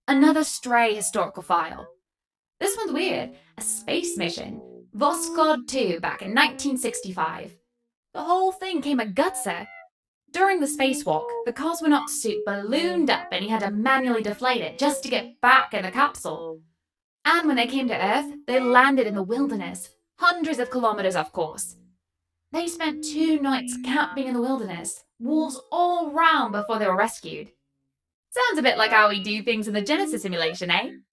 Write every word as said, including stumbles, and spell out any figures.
Another stray historical file. This one's weird. A space mission. Voskhod two back in nineteen sixty-five. The whole thing came a gutser. During the spacewalk, the cosmonaut suit ballooned up and he had to manually deflate it just to get back in the capsule. And when they came to Earth, they landed in the wilderness, hundreds of kilometers off course. They spent two nights camping in the wilderness, wolves all round before they were rescued. Sounds a bit like how we do things in the Genesis simulation, eh?